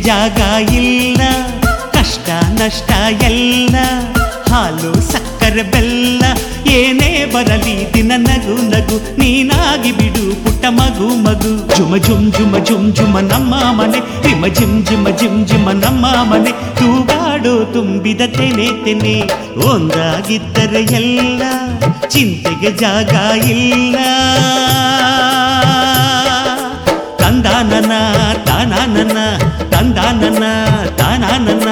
ಜಾಗ ಇಲ್ಲ, ಕಷ್ಟ ನಷ್ಟ ಎಲ್ಲ, ಹಾಲು ಸಕ್ಕರೆ ಬೆಲ್ಲ ಏನೇ ಬರಲಿ ದಿನ ನಗು ನಗು, ನೀನಾಗಿ ಬಿಡು ಪುಟ್ಟ ಮಗು ಮಗು. ಜುಮ ಜುಮ್ ಜುಮ ಜುಮ್ ಜುಮ ನಮ್ಮ ಮನೆ, ರಿಮ ಜಿಮ್ ಜಿಮ ಜಿಮ್ ಜಿಮ ನಮ್ಮ ಮನೆ, ತೂಗಾಡೋ ತುಂಬಿದ ತೆನೆ ತೆನೆ. ಒಂದಾಗಿದ್ದರೆ ಎಲ್ಲ, ಚಿಂತೆಗೆ ಜಾಗ ಇಲ್ಲ. ತಂದಾನನ ತಾನಾನನ, ತಂದಾನನ ತಾನಾನನ.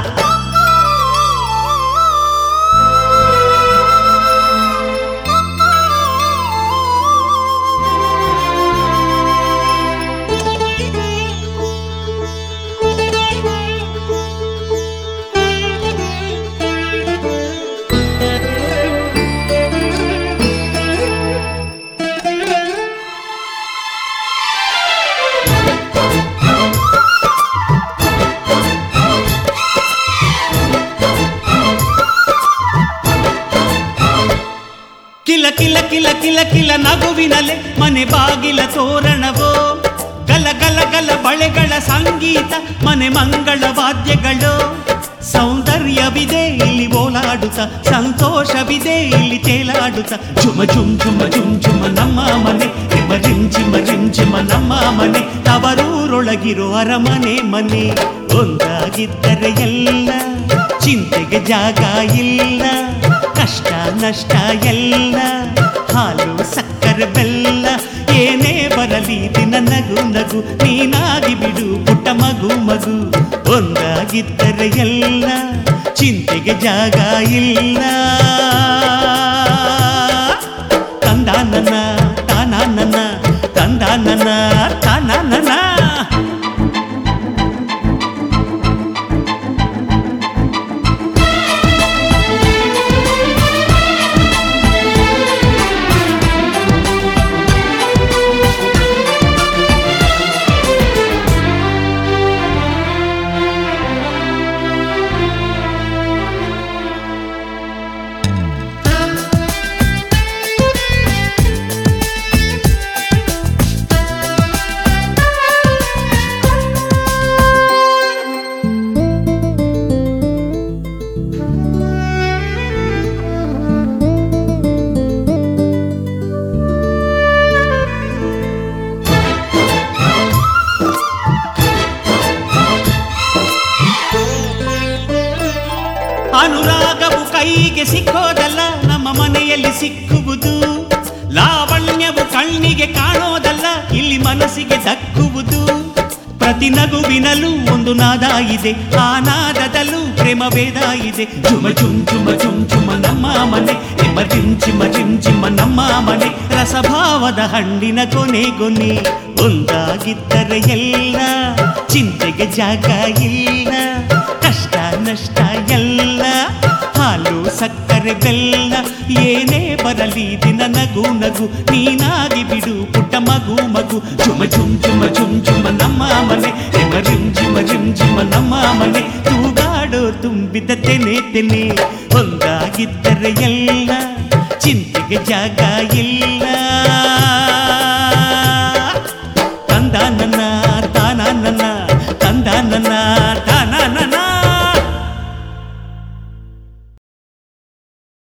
ಕಿಲ ಕಿಲ ಕಿಲ ಕಿಲ ಕಿಲ ನಗುವಿನಲೆ ಮನೆ ಬಾಗಿಲ ತೋರಣವೋ, ಗಲ ಗಲ ಗಲ ಬಳೆಗಳ ಸಂಗೀತ ಮನೆ ಮಂಗಳ ವಾದ್ಯಗಳು. ಸೌಂದರ್ಯವಿದೆ ಇಲ್ಲಿ ಓಲಾಡುತ್ತ, ಸಂತೋಷವಿದೆ ಇಲ್ಲಿ ತೇಲಾಡುತ್ತ. ಜುಮ ಜುಮ್ ಜುಮ ಜುಮ್ ಜುಮ ನಮ್ಮ ಮನೆ, ರಿಮ ರಿಮ್ ಜಿಮ ರಿಮ್ ಜಿಮ ನಮ್ಮ ಮನೆ, ತವರೂರೊಳಗಿರೋ ಅರಮನೆ ಮನೆ. ಒಂದಾಗಿದ್ದರೆ ಎಲ್ಲ, ಚಿಂತೆಗೆ ಜಾಗ ಇಲ್ಲ, ಕಷ್ಟ ನಷ್ಟ ಎಲ್ಲ, ಹಾಲು ಸಕ್ಕರೆ ಬೆಲ್ಲ ಏನೇ ಬರಲಿ ದಿನ ನಗು ನಗು, ನೀನಾಗಿ ಬಿಡು ಪುಟ್ಟ ಮಗು ಮಗು. ಒಂದಾಗಿದ್ದರೆ ಎಲ್ಲ, ಚಿಂತೆಗೆ ಜಾಗ ಇಲ್ಲ. ತಂದಾನನ ತಾನಾನನ, ತಂದಾನನ ತಾನಾನನ. ಅನುರಾಗವು ಕೈಗೆ ಸಿಕ್ಕೋದಲ್ಲ, ನಮ್ಮ ಮನೆಯಲ್ಲಿ ಸಿಕ್ಕುವುದು. ಲಾವಣ್ಯವು ಕಣ್ಣಿಗೆ ಕಾಣೋದಲ್ಲ, ಇಲ್ಲಿ ಮನಸ್ಸಿಗೆ ದಕ್ಕುವುದು. ಪ್ರತಿ ನಗುವಿನಲ್ಲೂ ಒಂದು ನಾದ ಇದೆ, ಆ ನಾದದಲ್ಲೂ ಪ್ರೇಮ ವೇದ ಇದೆ. ಜುಮ ಜುಮ್ ಜುಮ ಜುಮ್ ಜುಮ ನಮ್ಮ ಮನೆ, ರಿಮ ರಿಮ್ ಜಿಮ ರಿಮ್ ಜಿಮ ನಮ್ಮ ಮನೆ, ರಸಭಾವದ ಹಣ್ಣಿನ ಕೊನೆ ಕೊನೆ. ಒಂದಾಗಿದ್ದರೆ ಎಲ್ಲ, ಚಿಂತೆಗೆ ಜಾಗ ಇಲ್ಲ, ಕಷ್ಟ ನಷ್ಟ ಎಲ್ಲ, ಹಾಲು ಸಕ್ಕರೆ ಬೆಲ್ಲ ಏನೇ ಬರಲಿ ದಿನ ನಗು ನಗು, ನೀನಾಗಿ ಬಿಡು ಪುಟ್ಟ ಮಗು ಮಗು. ಜುಮ ಜುಮ್ ಜುಮ ಜುಮ್ ಜುಮ ನಮ್ಮ ಮನೆ, ರಿಮ ರಿಮ್ ಜಿಮ ರಿಮ್ ಜಿಮ ನಮ್ಮ ಮನೆ, ತೂಗಾಡೋ ತುಂಬಿದ ತೆನೆ ತೆನೆ. ಒಂದಾಗಿದ್ದರೆ ಎಲ್ಲ, ಚಿಂತೆಗೆ ಜಾಗ ಇಲ್ಲ.